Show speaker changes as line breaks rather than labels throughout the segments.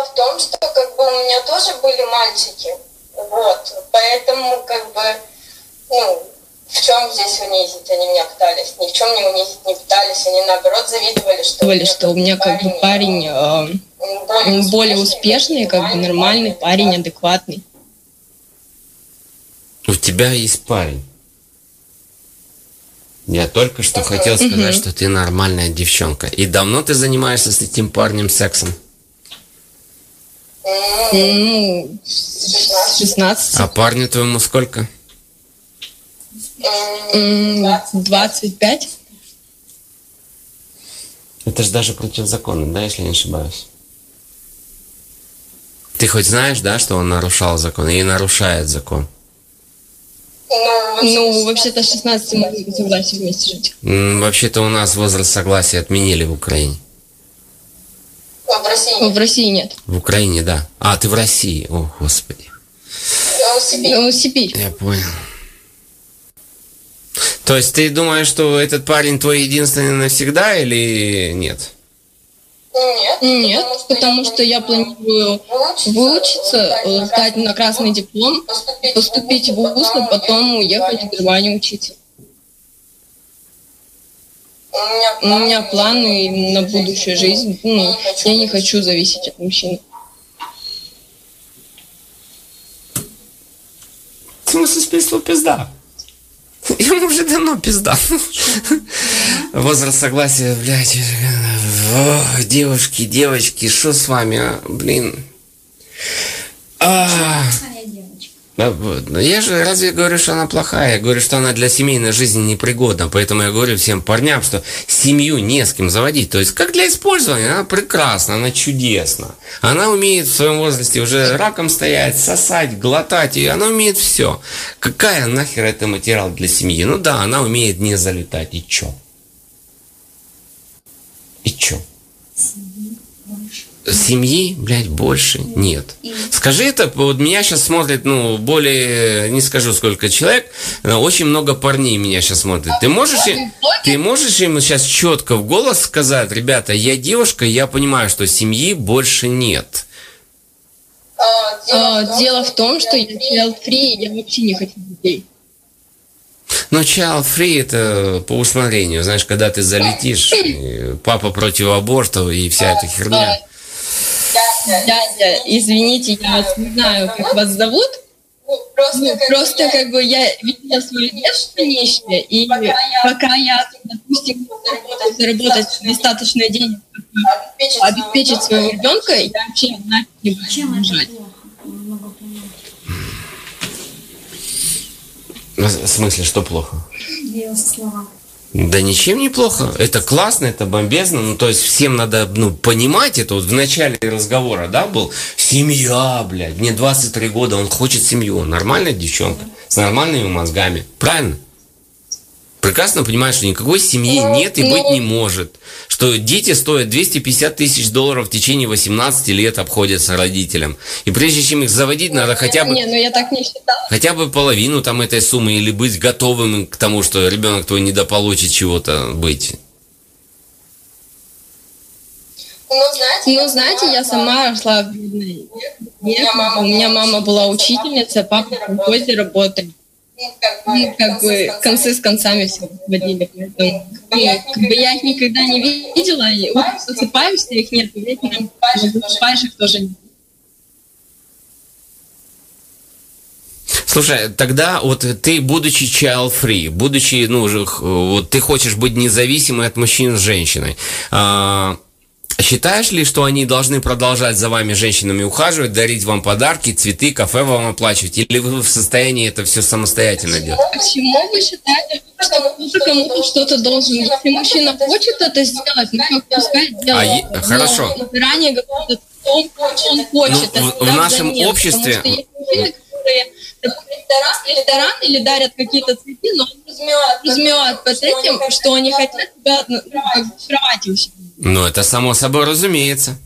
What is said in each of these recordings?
в том, что как бы у меня тоже были мальчики. Вот. Поэтому как бы, в чем здесь унизить они меня пытались? Ни в чем не унизить не пытались. Они наоборот завидовали, что у меня как бы парень более успешный, как бы нормальный парень, адекватный.
У тебя есть парень. Я только что хотел сказать, что ты нормальная девчонка. И давно ты занимаешься с этим парнем сексом?
С 16.
А парню твоему сколько?
25.
Это же даже противозаконно, да, если не ошибаюсь? Ты хоть знаешь, да, что он нарушал закон и нарушает закон?
Вообще-то 16 можно согласие вместе жить.
Вообще-то у нас возраст согласия отменили в Украине.
В России нет.
В Украине, да. А, ты в России. О, Господи.
Сибирь.
Я понял. То есть ты думаешь, что этот парень твой единственный навсегда или нет?
Нет, потому что я планирую выучиться, сдать на красный диплом, поступить в вуз, а потом уехать в Германию учиться. У меня планы на будущую жизнь. Я не хочу зависеть от мужчин.
В смысле, списал пизда? Ему уже давно пизда. Возраст согласия, блядь. О, девочки, что с вами, блин? Я же разве говорю, что она плохая? Я говорю, что она для семейной жизни непригодна. Поэтому я говорю всем парням, что семью не с кем заводить. То есть, как для использования, она прекрасна, она чудесна. Она умеет в своем возрасте уже раком стоять, сосать, глотать. И она умеет все. Какая нахер это материал для семьи? Ну да, она умеет не залетать. И чё? И чё? Семьи, блядь, больше нет. Скажи это, вот меня сейчас смотрит, более, не скажу сколько человек, но очень много парней меня сейчас смотрит. Ты можешь им сейчас четко в голос сказать: ребята, я девушка, я понимаю, что семьи больше нет.
Дело в том, что я child-free, я вообще не хочу детей.
Но child-free это по усмотрению. Знаешь, когда ты залетишь, папа против абортов и вся эта херня.
Дядя, извините, я вас не знаю, как вас зовут. Просто как бы я видела свое детство нищее, и пока я, допустим, заработать достаточно денег, чтобы обеспечить своего ребенка, я вообще не буду рожать.
В смысле, что плохо? Да ничем не плохо. Это классно, это бомбезно. То есть всем надо, понимать это. Вот в начале разговора, да, был семья, блядь. Мне 23 года, он хочет семью. Нормальная девчонка, с нормальными мозгами. Правильно? Прекрасно понимает, что никакой семьи нет и быть не может. Что дети стоят $250 тысяч в течение 18 лет, обходятся родителям. И прежде чем их заводить, надо хотя бы...
я так не считала.
Хотя бы половину там этой суммы, или быть готовым к тому, что ребенок твой недополучит чего-то быть.
Знаете, я сама росла в бедной. У меня мама была учительница, папа в колхозе работает. Как бы концы с концами все подводили. Поэтому, я их никогда не видела, и просыпаюсь, их нет, вечером засыпаешь, их тоже нет.
Слушай, тогда вот ты, будучи child-free, будучи, вот ты хочешь быть независимой от мужчин с женщиной, считаешь ли, что они должны продолжать за вами, женщинами, ухаживать, дарить вам подарки, цветы, кафе вам оплачивать? Или вы в состоянии это все самостоятельно делать?
Почему вы считаете, что кто-то кому-то что-то должен? Если мужчина хочет это сделать, пускай делает.
Хорошо.
Но ранее говорят, он хочет.
В нашем обществе...
Потому что есть мужчины, которые ресторан или дарят какие-то цветы, но он возьмет под этим, что они хотят тебя в кровати у себя.
Ну, это само собой разумеется.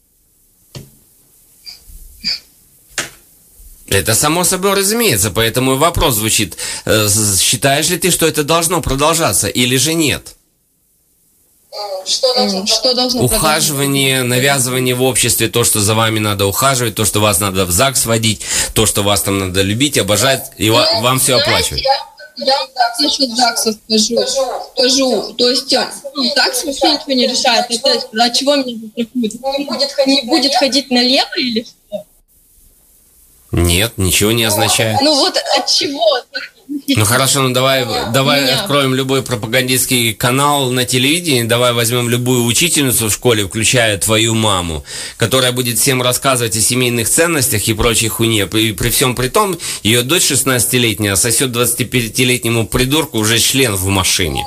Это само собой разумеется, поэтому вопрос звучит: считаешь ли ты, что это должно продолжаться, или же нет?
Что должно
ухаживание, навязывание в обществе, то, что за вами надо ухаживать, то, что вас надо в ЗАГС водить, то, что вас там надо любить, обожать, и вам все оплачивать.
Я насчет ЗАГСа скажу. То есть ЗАГС вообще ничего не решает. Это от чего меня застрахуют? Не будет ходить налево или что?
Нет, ничего не означает.
Ну вот от чего?
Ну хорошо, ну давай откроем любой пропагандистский канал на телевидении, давай возьмем любую учительницу в школе, включая твою маму, которая будет всем рассказывать о семейных ценностях и прочей хуйне. И при всем при том, ее дочь 16-летняя сосет 25-летнему придурку уже член в машине.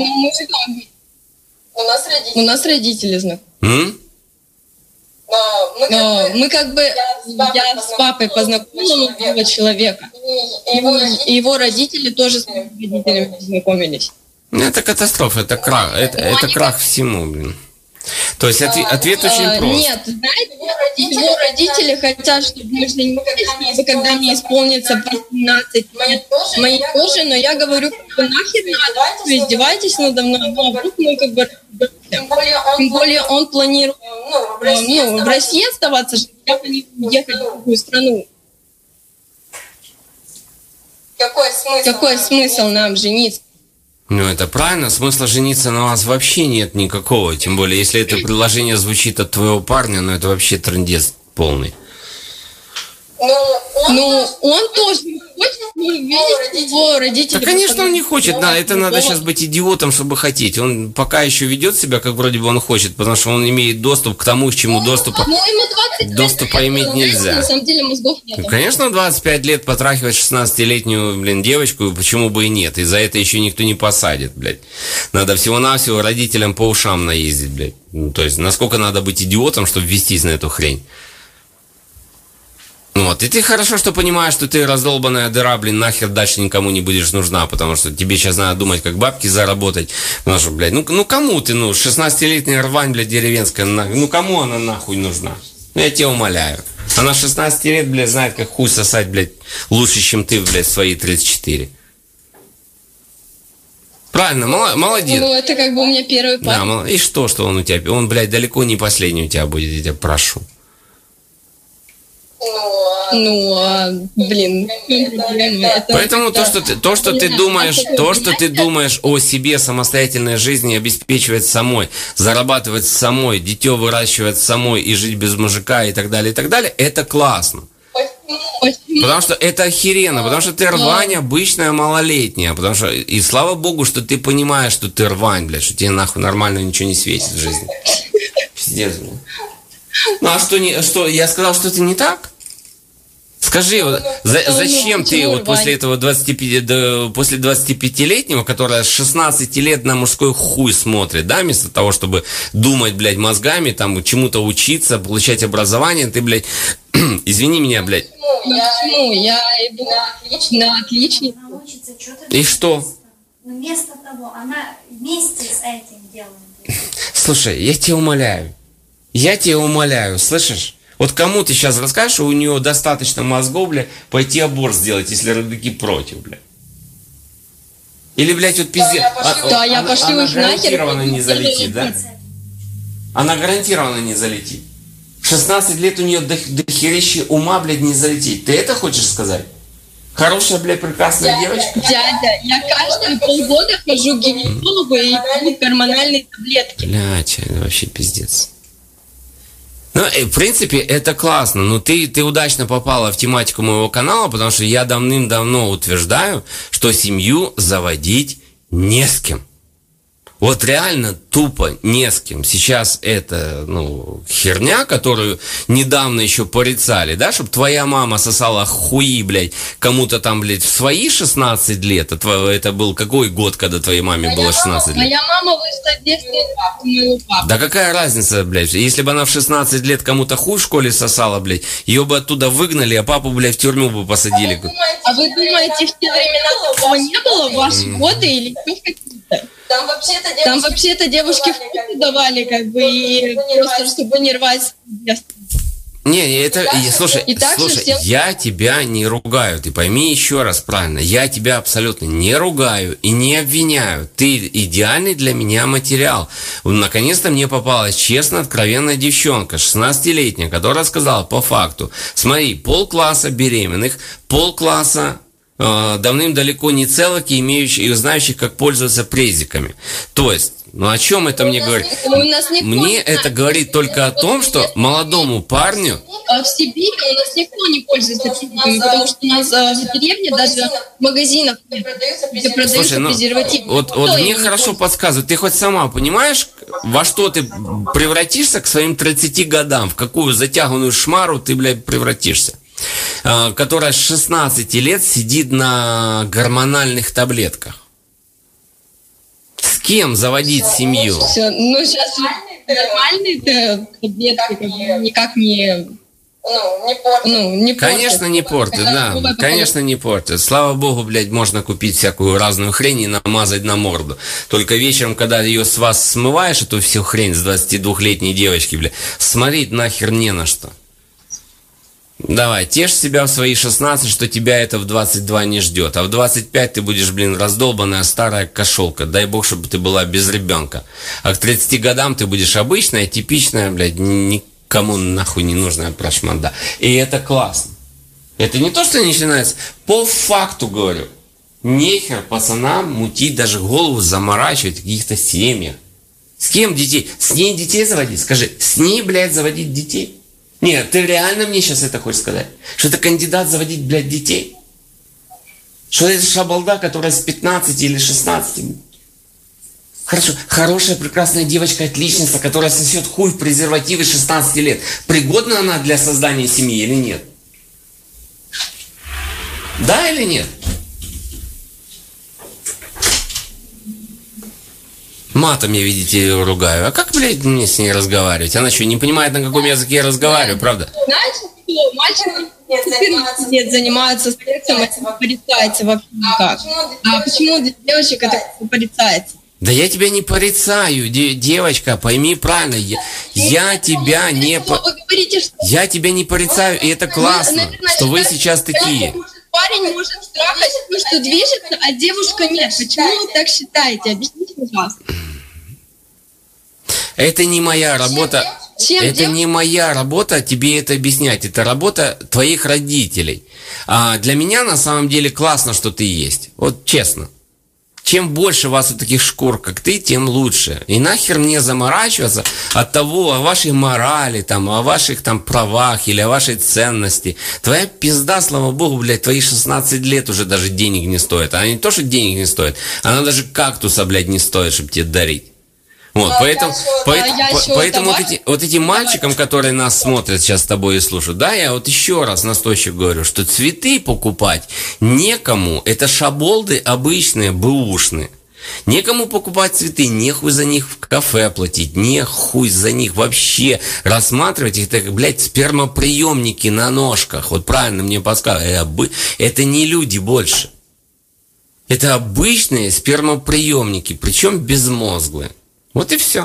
У нас родители знакомы. Мы как бы, я с папой познакомила молодого человека, и его родители тоже с моими родителями познакомились.
Это катастрофа, это крах всему, блин. То есть ответ очень прост.
Нет, знаете, его родители хотят, чтобы мы женились, и когда мне исполнится 18 лет, мои тоже, но я говорю, нахер надо, вы издеваетесь надо мной, ну, а вдруг мы как бы... Тем более он планирует в России оставаться, я планирую ехать в другую страну. Какой смысл нам жениться?
Ну, это правильно. Смысла жениться на вас вообще нет никакого. Тем более, если это предложение звучит от твоего парня, ну, это вообще трындец полный.
Ну, он тоже не хочет, видеть его родители.
Да, конечно, он не хочет. Да, это надо сейчас быть идиотом, чтобы хотеть. Он пока еще ведет себя, как вроде бы он хочет, потому что он имеет доступ к тому, к чему доступа иметь нельзя.
На самом деле мозгов нет.
Ну, конечно, 25 лет потрахивать 16-летнюю, девочку, почему бы и нет. И за это еще никто не посадит, блядь. Надо всего-навсего родителям по ушам наездить, блядь. Ну, то есть, насколько надо быть идиотом, чтобы вестись на эту хрень. Вот, и ты хорошо, что понимаешь, что ты раздолбанная дыра, блин, нахер дальше никому не будешь нужна, потому что тебе сейчас надо думать, как бабки заработать, потому что, блядь, ну кому ты, 16-летняя рвань, блядь, деревенская, ну кому она нахуй нужна? Ну, я тебя умоляю. Она 16 лет, блядь, знает, как хуй сосать, блядь, лучше, чем ты, блядь, свои 34. Правильно, молодец.
Ну, это как бы у меня первый парень.
Да, и что он у тебя, он, блядь, далеко не последний у тебя будет, я тебя прошу.
Блин.
Поэтому то, что ты думаешь о себе, самостоятельной жизни, обеспечивать самой, зарабатывать самой, дитё выращивать самой и жить без мужика и так далее, это классно. Потому что это охеренно, потому что ты рвань обычная малолетняя, потому что, и слава богу, что ты понимаешь, что ты рвань, блядь, что тебе нахуй нормально ничего не светит в жизни. Пиздец, блядь. Ну а что, я сказал что-то не так? Скажи, зачем ты вот после этого 25-летнего, которая с 16 лет на мужской хуй смотрит, да, вместо того, чтобы думать, блядь, мозгами, там, чему-то учиться, получать образование, ты, блядь, извини меня, блядь.
Почему? Я иду на отличник.
И что?
Вместо того, она вместе с этим делает.
Слушай, я тебя умоляю, слышишь? Вот кому ты сейчас расскажешь, что у нее достаточно мозгов, блядь, пойти аборт сделать, если родаки против, блядь? Или, блядь, вот пиздец.
Да, я пошлю их нахер.
Она гарантированно не залетит, да? Она гарантированно не залетит. В 16 лет у нее до херища ума, блядь, не залетит. Ты это хочешь сказать? Хорошая, блядь, прекрасная девочка.
Дядя, я каждые полгода хожу к гинекологу и пью гормональные таблетки.
Блядь, это вообще пиздец. Ну, в принципе, это классно, но ты удачно попала в тематику моего канала, потому что я давным-давно утверждаю, что семью заводить не с кем. Вот реально тупо не с кем. Сейчас это, херня, которую недавно еще порицали, да, чтобы твоя мама сосала хуи, блядь, кому-то там, блядь, в свои 16 лет. Это был какой год, когда твоей маме было 16 лет?
Моя мама вышла в детстве моего папы.
Да какая разница, блядь, если бы она в 16 лет кому-то хуй в школе сосала, блядь, ее бы оттуда выгнали, а папу, блядь, в тюрьму бы посадили.
А вы думаете, в те времена такого не было, в ваши годы или какие-то? Там вообще-то девушки в кухню давали, как бы, и просто чтобы не рвать.
Слушай, я тебя не ругаю, ты пойми еще раз правильно, я тебя абсолютно не ругаю и не обвиняю, ты идеальный для меня материал. Наконец-то мне попалась честно, откровенная девчонка, 16-летняя, которая сказала по факту, смотри, полкласса беременных, полкласса давным-далеко не целых и имеющих и знающих, как пользоваться презиками. То есть, о чем это мне говорит? Мне это говорит только о том, что молодому парню...
В Сибири у нас никто не пользуется презиками, потому что у нас в деревне даже магазинов нет, где продаются презервативы.
Вот мне хорошо подсказывают. Ты хоть сама понимаешь, во что ты превратишься к своим 30 годам? В какую затяганную шмару ты, блядь, превратишься? Которая с 16 лет сидит на гормональных таблетках. С кем заводить семью?
Сейчас нормальные таблетки никак не портят.
Конечно, не портят, да. Конечно, не портят. Слава богу, блядь, можно купить всякую разную хрень и намазать на морду. Только вечером, когда ее с вас смываешь, эту всю хрень с 22-летней девочки, блядь, смотреть нахер не на что. Давай, тешь себя в свои 16, что тебя это в 22 не ждет. А в 25 ты будешь, раздолбанная старая кошелка. Дай бог, чтобы ты была без ребенка. А к 30 годам ты будешь обычная, типичная, блядь, никому нахуй не нужная прошманда. И это классно. Это не то, что начинается. По факту говорю. Нехер пацанам мутить, даже голову заморачивать в каких-то семьях. С кем детей? С ней детей заводить? Скажи, с ней, блядь, заводить детей? Нет, ты реально мне сейчас это хочешь сказать? Что это кандидат заводить, блядь, детей? Что это шабалда, которая с 15 или 16? Хорошо, хорошая, прекрасная девочка, отличница, которая сосет хуй в презервативе 16 лет. Пригодна она для создания семьи или нет? Да или нет? Матом я, видите, ее ругаю. А как, блядь, мне с ней разговаривать? Она что, не понимает, на каком языке я разговариваю, правда?
Знаешь, что мальчики 14 лет занимаются сексом, это порицается вообще никак. А почему для девочек это порицается?
Да я тебя не порицаю, девочка, пойми правильно, я тебя не... Я тебя не порицаю, и это классно, что вы сейчас такие.
Парень может трахать, что движется, а девушка нет. Почему вы так считаете? Объясните, пожалуйста.
Это не моя работа. Это не моя работа тебе это объяснять. Это работа твоих родителей. А для меня на самом деле классно, что ты есть. Вот честно. Чем больше вас вот таких шкур, как ты, тем лучше. И нахер мне заморачиваться от того, о вашей морали, там, о ваших там правах или о вашей ценности. Твоя пизда, слава богу, блядь, твои 16 лет уже даже денег не стоит. Она не то, что денег не стоит, она даже кактуса, блядь, не стоит, чтобы тебе дарить. Вот, поэтому вот эти мальчикам, которые нас смотрят сейчас с тобой и слушают, да, я вот еще раз настойчиво говорю, что цветы покупать некому, это шаболды обычные, бэушные. Некому покупать цветы, нехуй за них в кафе платить, нехуй за них вообще рассматривать их, так, блядь, спермоприемники на ножках. Вот правильно мне подсказывают, это не люди больше. Это обычные спермоприемники, причем безмозглые. Вот и все.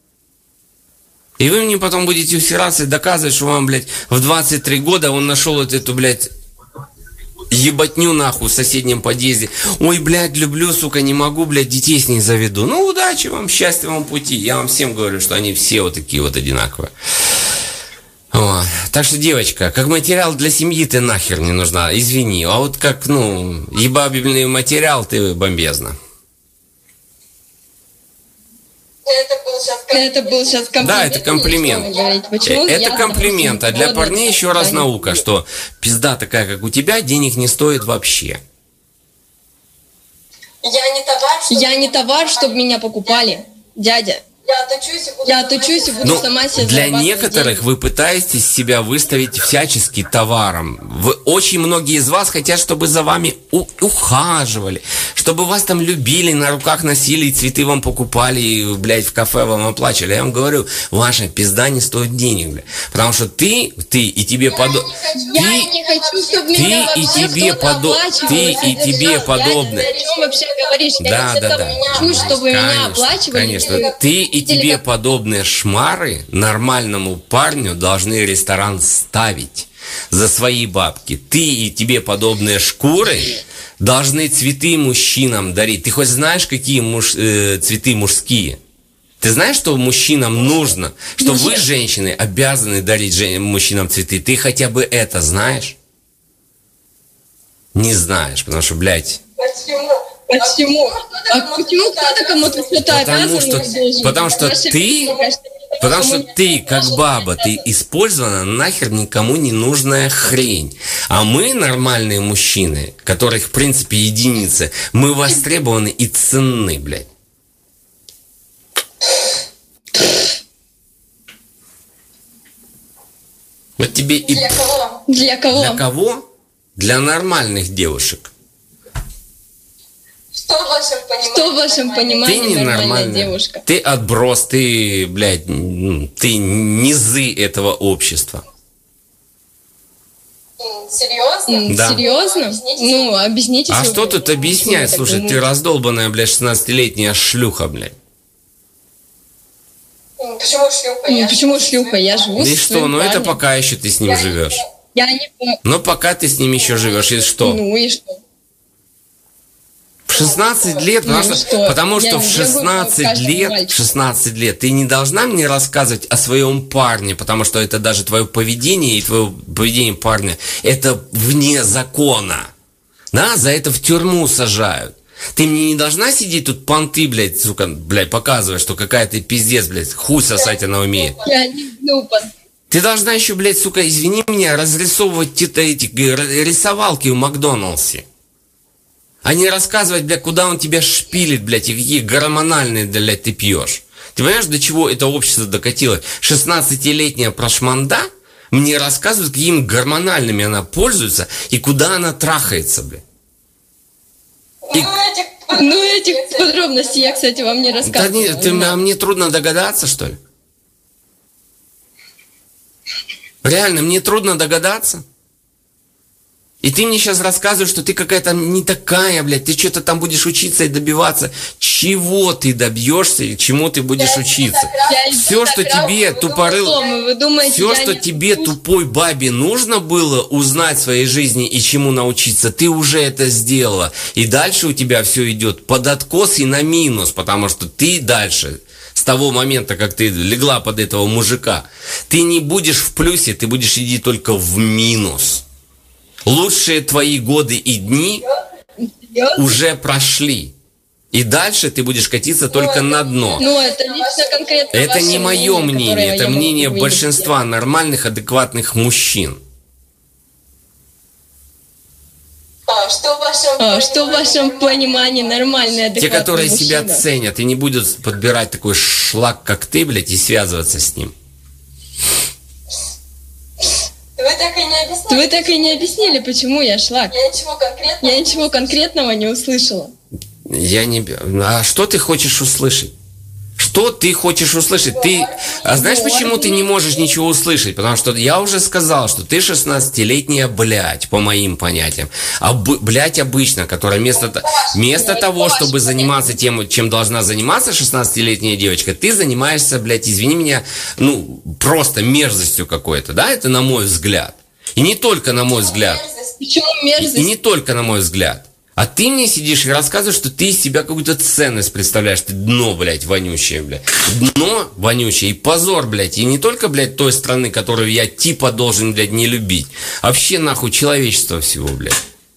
И вы мне потом будете усираться и доказывать, что вам, блядь, в 23 года он нашел вот эту, блядь, ебатню нахуй в соседнем подъезде. Ой, блядь, люблю, сука, не могу, блядь, детей с ней заведу. Ну, удачи вам, счастья вам пути. Я вам всем говорю, что они все вот такие вот одинаковые. Вот. Так что, девочка, как материал для семьи ты нахер не нужна, извини. А вот как, ебабельный материал ты бомбезно.
Это был сейчас комплимент.
Да, это комплимент. Это комплимент. А для парней еще раз наука, что пизда такая, как у тебя, денег не стоит вообще.
Я не товар, чтобы меня покупали, дядя. Я отучусь и буду сама себе
Для некоторых деньги. Вы пытаетесь себя выставить всячески товаром. Очень многие из вас хотят, чтобы за вами ухаживали, чтобы вас там любили, на руках носили, и цветы вам покупали, и, блядь, в кафе вам оплачивали. Я вам говорю, ваша пизда не стоит денег, блядь. Потому что ты и тебе подобные...
Я не хочу, чтобы меня
и
вообще
тебе
кто-то оплачивал.
ты и тебе подобное.
О чем вообще говоришь?
Да.
Хочу, чтобы меня
Конечно,
оплачивали.
конечно. Ты и тебе подобные шмары нормальному парню должны ресторан ставить за свои бабки. Ты и тебе подобные шкуры должны цветы мужчинам дарить. Ты хоть знаешь, какие цветы мужские? Ты знаешь, что мужчинам нужно? Что вы, женщины, обязаны дарить мужчинам цветы? Ты хотя бы это знаешь? Не знаешь, потому что, блядь...
Почему? А почему кто-то кому-то что-то обязан?
Потому что ты, как баба, ты использована нахер никому не нужная хрень. А мы, нормальные мужчины, которых, в принципе, единицы, мы востребованы и ценны, блядь. Вот тебе и...
Для кого?
Для кого? Для нормальных девушек.
Что в вашем
понимании
Ты
нормальная девушка?
Ты отброс, ты, блядь, ты низы этого общества.
Серьезно?
Да.
Серьезно? Ну, объясните.
А что тут объяснять? Слушай, ты раздолбанная, блядь, 16-летняя шлюха, блядь.
Почему шлюха?
Почему шлюха? Я живу
И
с
что?
своим
Ну это
парнем.
пока еще ты с ним живешь.
Я не...
Но пока ты с ним еще живешь, и что?
Ну и что?
В 16 лет, потому что в 16 лет ты не должна мне рассказывать о своем парне, потому что это даже твое поведение и твое поведение парня, это вне закона. Да, за это в тюрьму сажают. Ты мне не должна сидеть тут понты, блядь, сука, блядь, показывать, что какая ты пиздец, блядь, хуй сосать она умеет.
Я не глупа.
Ты должна еще, блядь, сука, извини меня, разрисовывать эти рисовалки в Макдоналдсе. А не рассказывать, блядь, куда он тебя шпилит, блядь, и какие гормональные, блядь, ты пьешь. Ты понимаешь, до чего это общество докатилось? 16-летняя прошманда мне рассказывает, какими гормональными она пользуется и куда она трахается, блядь.
Ну, этих подробностей я, кстати, вам не рассказывала.
А мне трудно догадаться, что ли? Реально, мне трудно догадаться. И ты мне сейчас рассказываешь, что ты какая-то не такая, блядь, ты что-то там будешь учиться и добиваться. Чего ты добьешься и чему ты будешь учиться? Все, что тебе, все, что тебе, тупой бабе, нужно было узнать в своей жизни и чему научиться, ты уже это сделала. И дальше у тебя все идет под откос и на минус, потому что ты дальше... С того момента, как ты легла под этого мужика, ты не будешь в плюсе, ты будешь идти только в минус. Лучшие твои годы и дни уже прошли. И дальше ты будешь катиться только на дно.
Ну, это лично конкретно
это
ваше
не мое мнение, это мнение
могу
большинства нормальных, адекватных мужчин.
Что в вашем понимании нормальный, адекватный
Те, которые
мужчина?
себя ценят и не будут подбирать такой шлак, как ты, блядь, и связываться с ним.
Вы так и не объяснили.
Почему я шлак. Я ничего конкретного не услышала.
А что ты хочешь услышать? Что ты хочешь услышать? А знаешь, почему ты не можешь ничего услышать? Потому что я уже сказал, что ты 16-летняя, блядь, по моим понятиям. Блядь обычно, которая вместо того, чтобы заниматься тем, чем должна заниматься 16-летняя девочка, ты занимаешься, блядь, извини меня, просто мерзостью какой-то, да? Это на мой взгляд. И не только на мой взгляд.
Почему мерзость?
И не только на мой взгляд. А ты мне сидишь и рассказываешь, что ты из себя какую-то ценность представляешь. Ты дно, блядь, вонючее, блядь. Дно вонючее и позор, блядь. И не только, блядь, той страны, которую я типа должен, блядь, не любить. А вообще, нахуй, человечество всего, блядь.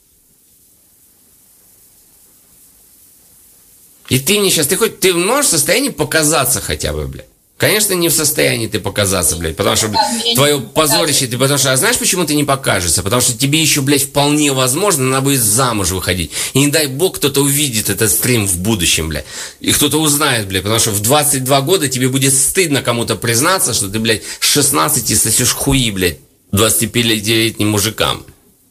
И ты мне сейчас, ты можешь в состоянии показаться хотя бы, блядь? Конечно, не в состоянии ты показаться, блядь, потому что, блядь, твое позорище, а знаешь, почему ты не покажешься? Потому что тебе еще, блядь, вполне возможно, надо будет замуж выходить. И не дай бог, кто-то увидит этот стрим в будущем, блядь. И кто-то узнает, блядь, потому что в 22 года тебе будет стыдно кому-то признаться, что ты, блядь, с 16 сосешь хуи, блядь, 25-летним мужикам.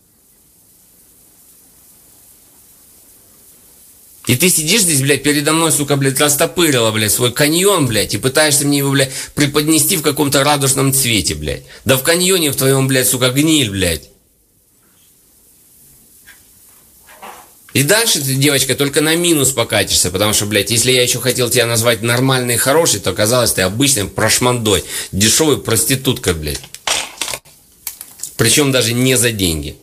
И ты сидишь здесь, блядь, передо мной, сука, блядь, растопырила, блядь, свой каньон, блядь, и пытаешься мне его, блядь, преподнести в каком-то радужном цвете, блядь. Да в каньоне в твоем, блядь, сука, гниль, блядь. И дальше ты, девочка, только на минус покатишься, потому что, блядь, если я еще хотел тебя назвать нормальной и хорошей, то оказалось ты обычным прошмандой, дешевой проституткой, блядь. Причем даже не за деньги.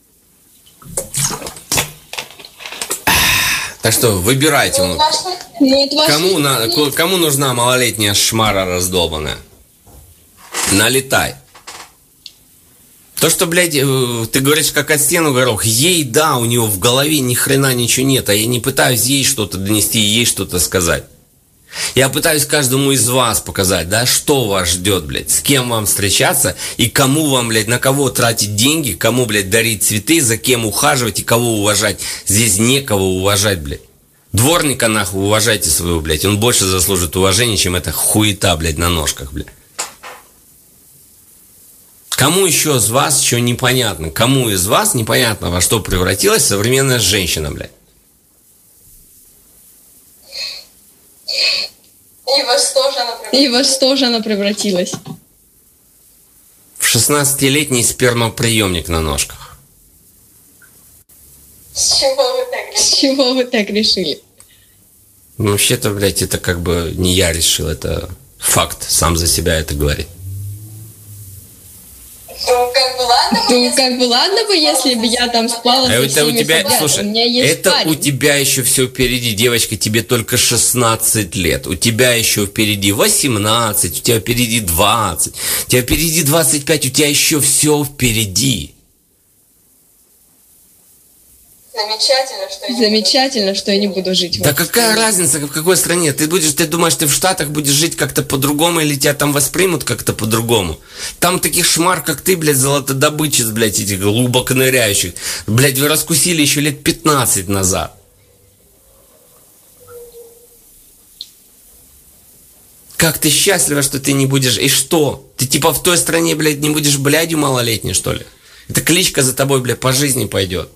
Так что выбирайте. Кому нужна малолетняя шмара раздолбанная? Налетай. То, что, блядь, ты говоришь, как от стену горох, ей, да, у нее в голове ни хрена ничего нет, а я не пытаюсь ей что-то донести, ей что-то сказать. Я пытаюсь каждому из вас показать, да, что вас ждет, блядь, с кем вам встречаться и кому вам, блядь, на кого тратить деньги, кому, блядь, дарить цветы, за кем ухаживать и кого уважать. Здесь некого уважать, блядь. Дворника, нахуй, уважайте своего, блядь, он больше заслужит уважения, чем эта хуета, блядь, на ножках, блядь. Кому еще из вас что непонятно? Кому из вас непонятно, во что превратилась современная женщина, блядь?
И во что же она превратилась?
В 16-летний спермоприемник на ножках.
С чего вы так решили?
Ну, вообще-то, блядь, это как бы не я решил, это факт, сам за себя это говорит.
Ну, как бы ладно бы, если бы я там спала со всеми
у тебя,
подряд.
слушай,
У меня есть
это
парень.
у тебя еще все впереди, девочка, тебе только 16 лет, у тебя еще впереди 18, у тебя впереди 20, у тебя впереди 25, у тебя еще все впереди.
Замечательно, что я не буду жить в
Да
этой
какая
стране.
разница, в какой стране? Ты думаешь, ты в Штатах будешь жить как-то по-другому, или тебя там воспримут как-то по-другому? Там таких шмар, как ты, блядь, золотодобытчиц, блядь, этих глубоконыряющих, блядь, вы раскусили еще лет 15 назад. Как ты счастлива, что ты не будешь... И что? Ты типа в той стране, блядь, не будешь блядью малолетней, что ли? Эта кличка за тобой, блядь, по жизни пойдет.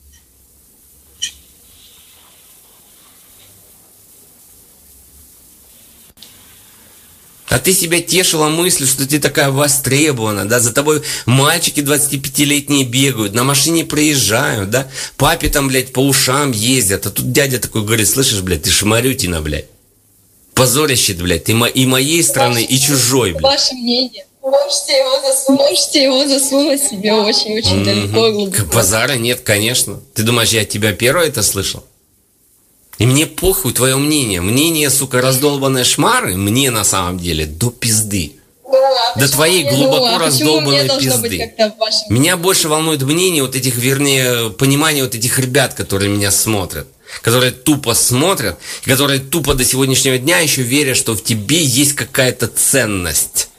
А ты себя тешила мыслью, что ты такая востребована, да, за тобой мальчики 25-летние бегают, на машине проезжают, да, папе там, блядь, по ушам ездят, а тут дядя такой говорит, слышишь, блядь, ты шмарютина, блядь, позорище, блядь, ты и моей страны, и чужой, блядь.
Ваше мнение. Можете его засунуть себе очень-очень далеко и глубоко.
Базара нет, конечно. Ты думаешь, я от тебя первый это слышал? И мне похуй твое мнение. Мнение, сука, раздолбанной шмары, мне на самом деле до пизды. До твоей глубоко раздолбанной пизды. Меня больше волнует мнение вот этих, вернее, понимание вот этих ребят, которые меня смотрят. Которые тупо смотрят, и которые тупо до сегодняшнего дня еще верят, что в тебе есть какая-то ценность.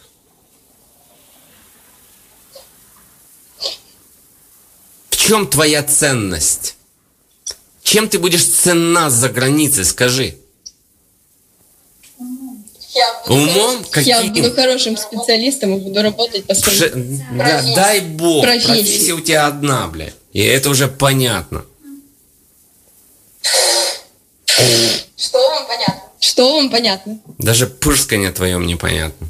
В чем твоя ценность? Чем ты будешь ценна за границей, скажи? Умом?
Я
Каким?
буду хорошим специалистом и буду работать по своей
Да, дай бог,
профессии.
профессия у тебя одна, блядь. И это уже понятно.
Что вам понятно? Что вам понятно?
Даже пырсканье твоем непонятно.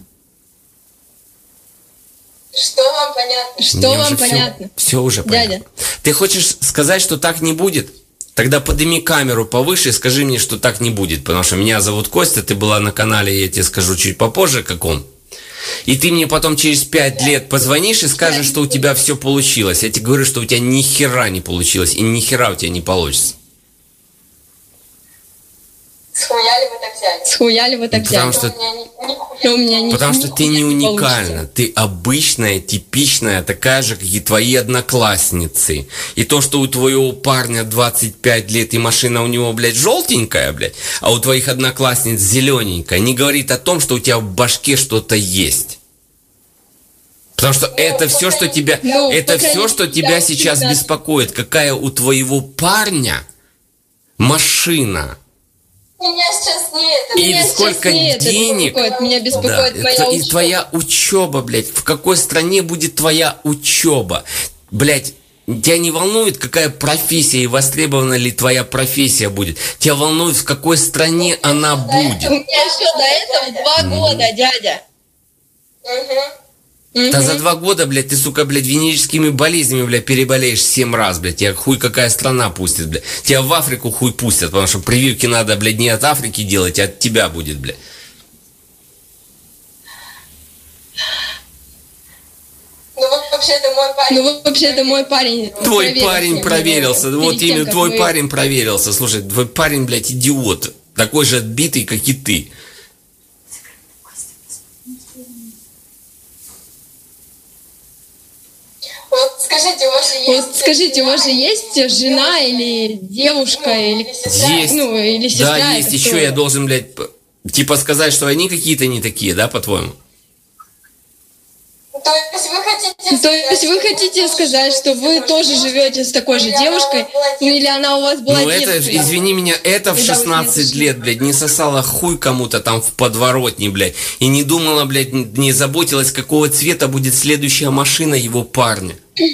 Что вам понятно? Что вам понятно?
Все уже понятно.
Дядя.
Ты хочешь сказать, что так не будет? Тогда подними камеру повыше и скажи мне, что так не будет. Потому что меня зовут Костя, ты была на канале, я тебе скажу чуть попозже, каком. И ты мне потом через 5 лет позвонишь и скажешь, что у тебя все получилось. Я тебе говорю, что у тебя ни хера не получилось, и ни хера у тебя не получится.
Схуяли вы так взяли?
Потому что ты не уникальна, ты обычная, типичная, такая же, как и твои одноклассницы. И то, что у твоего парня 25 лет и машина у него, блядь, желтенькая, блядь, а у твоих одноклассниц зелененькая, не говорит о том, что у тебя в башке что-то есть. Потому что это все, что тебя, тебя сейчас беспокоит. Какая у твоего парня машина.
Меня сейчас нет.
И сколько денег.
Меня беспокоит твоя учеба.
И твоя учеба, блядь. В какой стране будет твоя учеба? Блядь, тебя не волнует, какая профессия и востребована ли твоя профессия будет? Тебя волнует, в какой стране она будет.
У меня еще до этого 2 года, дядя.
Да за 2 года, блядь, ты, сука, блядь, венерическими болезнями, блядь, переболеешь 7 раз, блядь. Тебя хуй какая страна пустит, блядь. Тебя в Африку хуй пустят, потому что прививки надо, блядь, не от Африки делать, а от тебя будет, блядь.
Ну, вообще-то мой парень.
Твой парень проверился. Вот именно твой парень проверился. Слушай, твой парень, блядь, идиот. Такой же отбитый, как и ты.
Вот скажите, у вас же есть жена или девушка, или сестра?
Есть.
Ну, или сестра?
Да, есть. Еще я должен, блядь, типа сказать, что они какие-то не такие, да, по-твоему?
То есть вы хотите сказать, что вы тоже живете с такой же девушкой, или она у вас была
это, извини меня, это в 16 лет, блядь, не сосала хуй кому-то там в подворотне, блядь, и не думала, блядь, не заботилась, какого цвета будет следующая машина его парня.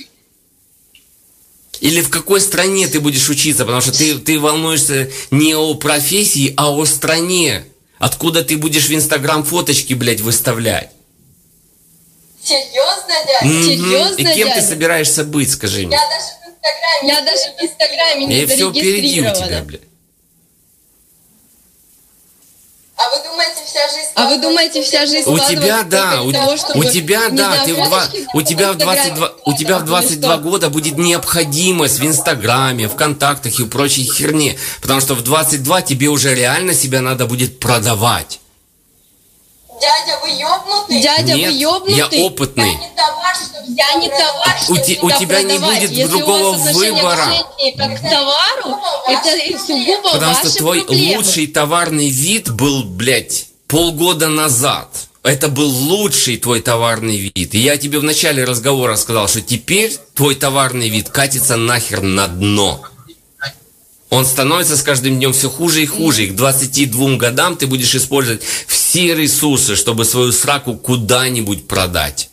Или в какой стране ты будешь учиться, потому что ты волнуешься не о профессии, а о стране. Откуда ты будешь в Инстаграм фоточки, блядь, выставлять?
Серьезно, дядя? Серьезно,
И кем ты собираешься быть, скажи мне?
Я даже в Инстаграме не
зарегистрирована. Я все впереди у тебя, блядь.
А вы думаете, вся жизнь
у тебя, да, у тебя, да, у тебя в 22 года будет необходимость в Инстаграме, в контактах и прочей херне, потому что в 22 тебе уже реально себя надо будет продавать.
Дядя, вы ёбнутый?
Нет, я опытный.
Я не товар,
у тебя не будет другого выбора.
Как к товару, это сугубо
потому
ваши
что твой
проблемы.
лучший товарный вид был, блядь, полгода назад. Это был лучший твой товарный вид. И я тебе в начале разговора сказал, что теперь твой товарный вид катится нахер на дно. Он становится с каждым днем все хуже и хуже. И к 22 годам ты будешь использовать все ресурсы, чтобы свою сраку куда-нибудь продать.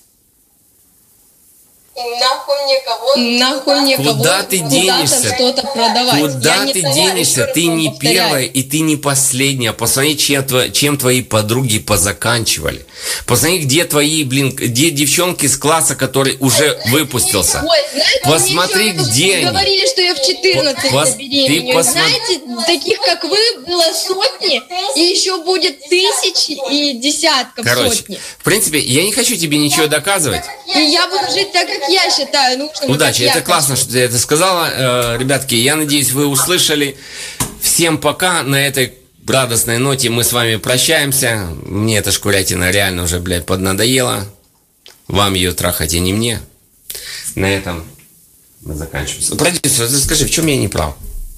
Нахуй мне
Куда ты денешься?
Что-то продавать.
Куда ты денешься? Ты не первая и ты не последняя. Посмотри, чем твои подруги позаканчивали. Посмотри, где твои, где девчонки из класса, который уже выпустился. Посмотри, где они.
Говорили, что я в 14 забеременею. Знаете, таких, как вы, было сотни, и еще будет тысячи и десятков сотни.
В принципе, я не хочу тебе ничего доказывать.
И я буду жить так, как я считаю нужным.
Удачи, это классно, что ты это сказала. Ребятки, я надеюсь, вы услышали. Всем пока. На этой радостной ноте мы с вами прощаемся. Мне эта шкурятина реально уже, блядь, поднадоела. Вам ее трахать, и не мне. На этом мы заканчиваем. Продюсер, скажи, в чем я не прав?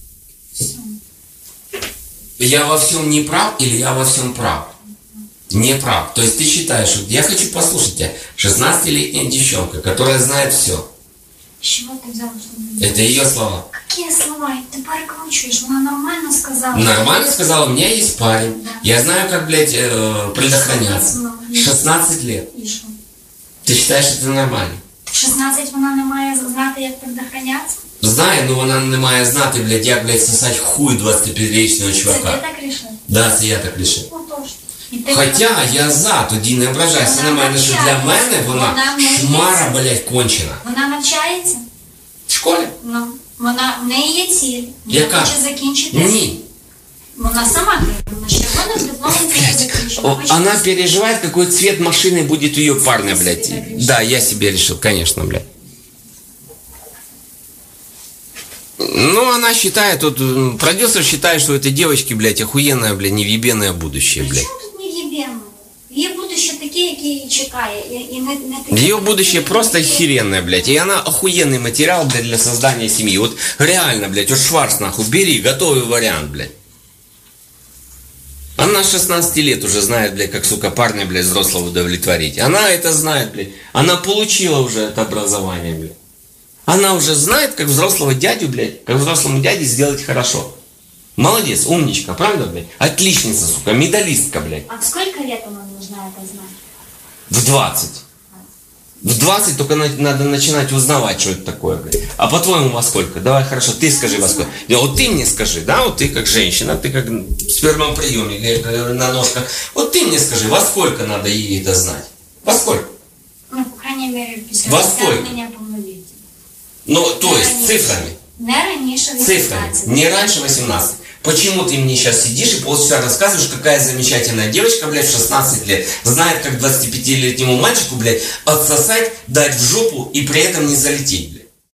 Я во всем не прав или я во всем прав? Не прав. То есть ты считаешь, что я хочу послушать тебя, 16-летняя девчонка, которая знает все.
С чего ты взял, что...
Это ее слова.
Какие слова? Ты перекручиваешь. Она нормально сказала.
Нормально сказала, у меня есть парень. Да. Я знаю, как, блядь, предохраняться. 16 лет.
И что?
Ти считаєш, що це нормально?
В 16 вона не має знати, як предохраняться?
Знаю, но вона не має знати, блядь, як, блядь, сосать хуй 25-річного чувака.
Це ти так рішив?
Да, це я так рішив.
Отож.
Хоча я за, тоді не ображайся на мене, що для мене вона шмара, блядь, кончена.
Вона навчається?
В школі?
Ну, вона, в неї є ціль.
Яка?
Вона хоче закінчити.
Ні.
Вона сама на червоним дипломом це закінчила.
Она переживает, какой цвет машины будет у ее парня, блядь. Да, я себе решил, конечно, блядь. Ну, она считает, вот, продюсер считает, что этой девочки, блядь, охуенное, блядь, невъебенное будущее, блядь.
Причем тут невъебенное? Ее будущее таке, яке її чекає. І не таке,
ее будущее просто охеренное, блядь. И она охуенный материал, блядь, для создания семьи. Вот реально, блядь, вот Шварц, нахуй, бери, готовый вариант, блядь. Она с 16 лет уже знает, блядь, как, сука, парня, блядь, взрослого удовлетворить. Она это знает, блядь. Она получила уже это образование, блядь. Она уже знает, как взрослого дядю, блядь, как взрослому дяде сделать хорошо. Молодец, умничка, правда, блядь? Отличница, сука, медалистка, блядь.
А в сколько лет она должна это знать?
В 20. В 20 только надо начинать узнавать, что это такое, блядь. А по-твоему, во сколько? Давай, хорошо, ты скажи, во сколько. Вот ты мне скажи, да, вот ты как женщина, ты как спермоприемник на ножках. Вот ты мне скажи, во сколько надо ей это знать? Во сколько?
Ну, після
Во сколько?
досягнення повноліття.
Ну, то есть цифрами.
Не раніше 18.
Цифрами. Не раньше 18. Почему ты мне сейчас сидишь и полчаса рассказываешь, какая замечательная девочка, блядь, в 16 лет, знает, как 25-летнему мальчику, блядь, отсосать, дать в жопу и при этом не залететь, блядь.